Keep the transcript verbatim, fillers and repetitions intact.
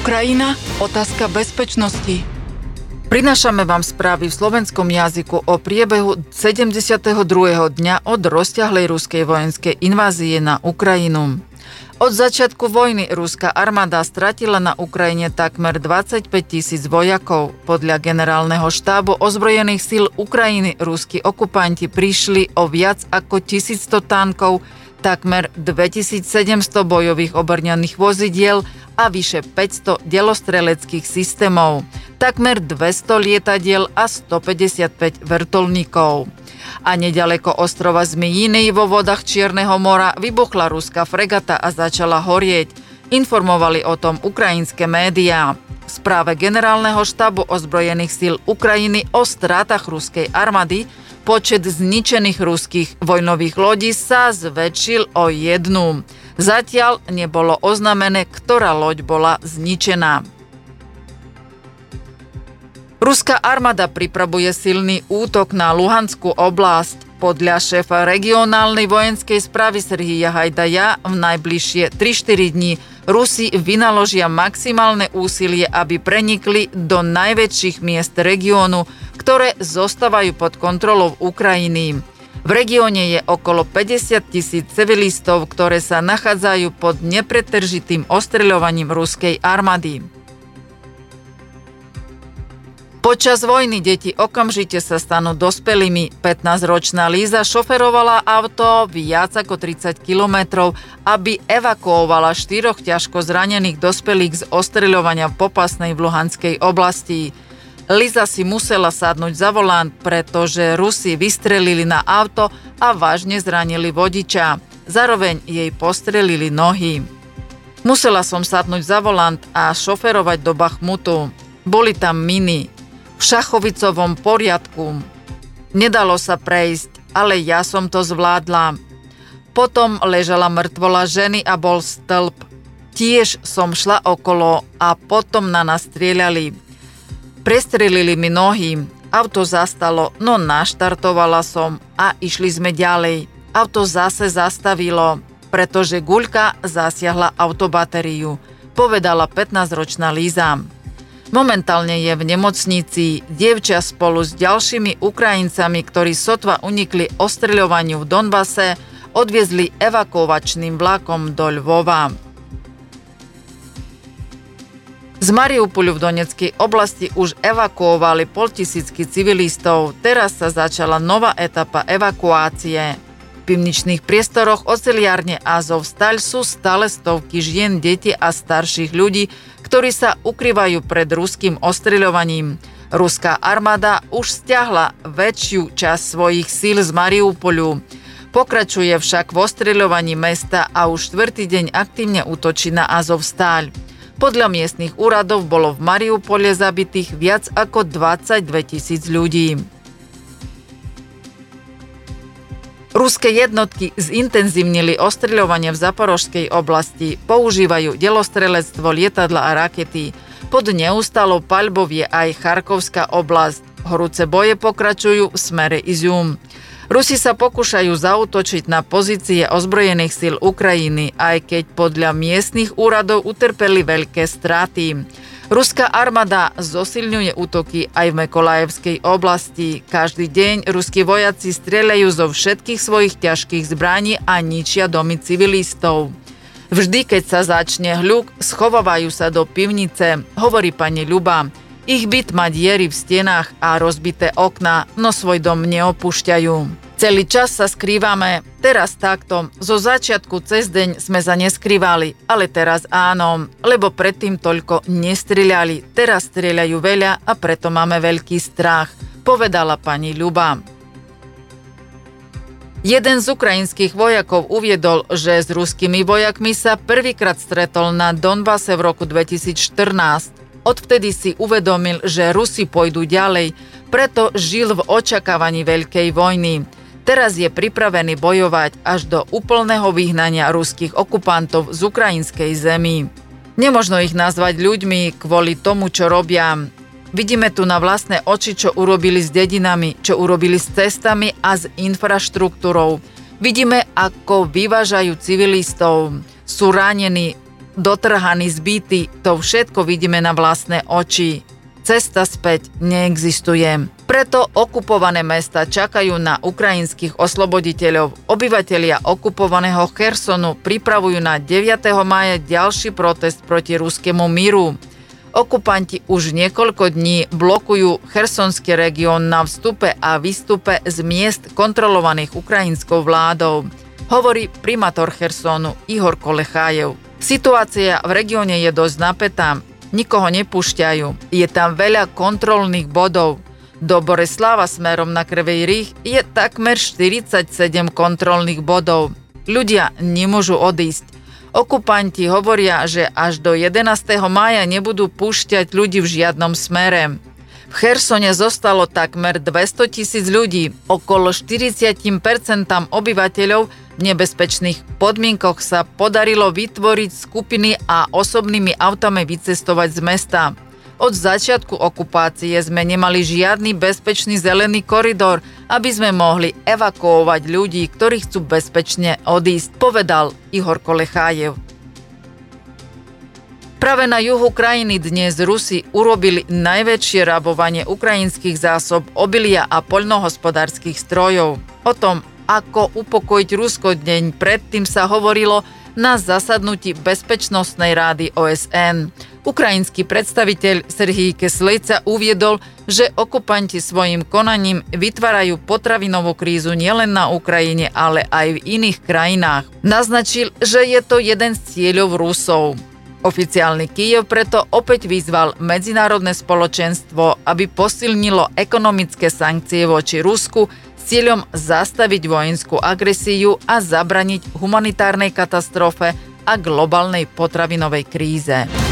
Ukrajina, otázka bezpečnosti. Prinášame vám správy v slovenskom jazyku o priebehu sedemdesiateho druhého dňa od rozťahlej ruskej vojenskej invázie na Ukrajinu. Od začiatku vojny ruská armáda stratila na Ukrajine takmer dvadsaťpäť tisíc vojakov. Podľa generálneho štábu ozbrojených síl Ukrajiny ruskí okupanti prišli o viac ako tisícsto tankov, takmer dvetisícsedemsto bojových obrňaných vozidiel a vyše päťsto delostreleckých systémov, takmer dvesto lietadiel a stopäťdesiatpäť vrtuľníkov. A neďaleko ostrova Zmijiny vo vodách Čierneho mora vybuchla ruská fregata a začala horieť. Informovali o tom ukrajinské médiá. V správe generálneho štábu ozbrojených síl Ukrajiny o strátach ruskej armády počet zničených ruských vojnových lodí sa zväčšil o jednu. Zatiaľ nebolo oznámené, ktorá loď bola zničená. Ruská armáda pripravuje silný útok na Luhanskú oblasť. Podľa šéfa regionálnej vojenskej správy Serhija Hajdaja v najbližšie tri štyri dní Rusi vynaložia maximálne úsilie, aby prenikli do najväčších miest regiónu, ktoré zostávajú pod kontrolou Ukrajiny. V regióne je okolo päťdesiat tisíc civilistov, ktoré sa nachádzajú pod nepretržitým ostreľovaním ruskej armády. Počas vojny deti okamžite sa stanú dospelými. pätnásťročná Líza šoferovala auto viac ako tridsať kilometrov, aby evakuovala štyroch ťažko zranených dospelých z ostreľovania v Popasnej v Luhanskej oblasti. Líza si musela sadnúť za volant, pretože Rusi vystrelili na auto a vážne zranili vodiča. Zároveň jej postrelili nohy. Musela som sadnúť za volant a šoferovať do Bachmutu. Boli tam miny. V šachovicovom poriadku. Nedalo sa prejsť, ale ja som to zvládla. Potom ležala mŕtvola ženy a bol stĺp. Tiež som šla okolo a potom na nás strieľali. Prestrelili mi nohy. Auto zastalo, no naštartovala som a išli sme ďalej. Auto zase zastavilo, pretože guľka zasiahla autobatériu, povedala pätnásťročná Líza. Momentálne je v nemocnici. Dievča spolu s ďalšími Ukrajincami, ktorí sotva unikli ostreľovaniu v Donbase, odviezli evakuovačným vlakom do Lvova. Z Mariupolu v Donetskej oblasti už evakuovali poltisícky civilistov. Teraz sa začala nová etapa evakuácie. V pivničných priestoroch oceliárne Azovstal sú stále stovky žien, detí a starších ľudí, ktorí sa ukrývajú pred ruským ostreľovaním. Ruská armáda už stiahla väčšiu časť svojich síl z Mariupolu. Pokračuje však v ostreľovaní mesta a už štvrtý deň aktívne útočí na Azovstal. Podľa miestnych úradov bolo v Mariupole zabitých viac ako dvadsaťdve tisíc ľudí. Ruské jednotky zintenzívnili ostreľovanie v Zaporožskej oblasti, používajú delostrelectvo, lietadla a rakety. Pod neustálou paľbou je aj Charkovská oblasť. Horúce boje pokračujú v smere Izium. Rusi sa pokúšajú zaútočiť na pozície ozbrojených síl Ukrajiny, aj keď podľa miestnych úradov utrpeli veľké straty. Ruská armáda zosilňuje útoky aj v Mekolajevskej oblasti. Každý deň ruskí vojaci strieľajú zo všetkých svojich ťažkých zbraní a ničia domy civilistov. Vždy, keď sa začne hľuk, schovávajú sa do pivnice, hovorí pani Ľuba. Ich byt má diery v stenách a rozbité okná, no svoj dom neopúšťajú. Celý čas sa skrývame, teraz takto, zo začiatku cez deň sme sa neskrývali, ale teraz áno, lebo predtým toľko nestrieľali, teraz strieľajú veľa a preto máme veľký strach, povedala pani Ľuba. Jeden z ukrajinských vojakov uviedol, že s ruskými vojakmi sa prvýkrát stretol na Donbase v roku dvetisícštrnásť. Odvtedy si uvedomil, že Rusi pôjdu ďalej, preto žil v očakávaní veľkej vojny. Teraz je pripravený bojovať až do úplného vyhnania ruských okupantov z ukrajinskej zemi. Nemožno ich nazvať ľuďmi kvôli tomu, čo robia. Vidíme tu na vlastné oči, čo urobili s dedinami, čo urobili s cestami a s infraštruktúrou. Vidíme, ako vyvážajú civilistov. Sú ranení, dotrhaní, zbití, to všetko vidíme na vlastné oči. Cesta späť neexistuje. Preto okupované mesta čakajú na ukrajinských osloboditeľov. Obyvatelia okupovaného Chersonu pripravujú na deviateho mája ďalší protest proti ruskému míru. Okupanti už niekoľko dní blokujú chersonský región na vstupe a výstupe z miest kontrolovaných ukrajinskou vládou, hovorí primátor Chersonu Ihor Kolechájev. Situácia v regióne je dosť napätá. Nikoho nepúšťajú. Je tam veľa kontrolných bodov. Do Boreslava smerom na Krivej Rih je takmer štyridsaťsedem kontrolných bodov. Ľudia nemôžu odísť. Okupanti hovoria, že až do jedenásteho mája nebudú púšťať ľudí v žiadnom smere. V Chersone zostalo takmer dvestotisíc ľudí. Okolo štyridsať percent obyvateľov v nebezpečných podmienkoch sa podarilo vytvoriť skupiny a osobnými autami vycestovať z mesta. Od začiatku okupácie sme nemali žiadny bezpečný zelený koridor, aby sme mohli evakuovať ľudí, ktorí chcú bezpečne odísť, povedal Ihor Kolechájev. Práve na juhu krajiny dnes Rusi urobili najväčšie rabovanie ukrajinských zásob obilia a poľnohospodárskych strojov. O tom, ako upokojiť Rusko deň predtým sa hovorilo na zasadnutí Bezpečnostnej rády ó es en. Ukrajinský predstaviteľ Serhij Kislejca uviedol, že okupanti svojim konaním vytvárajú potravinovú krízu nielen na Ukrajine, ale aj v iných krajinách. Naznačil, že je to jeden z cieľov Rusov. Oficiálny Kyjev preto opäť vyzval medzinárodné spoločenstvo, aby posilnilo ekonomické sankcie voči Rusku s cieľom zastaviť vojenskú agresiu a zabraniť humanitárnej katastrofe a globálnej potravinovej kríze.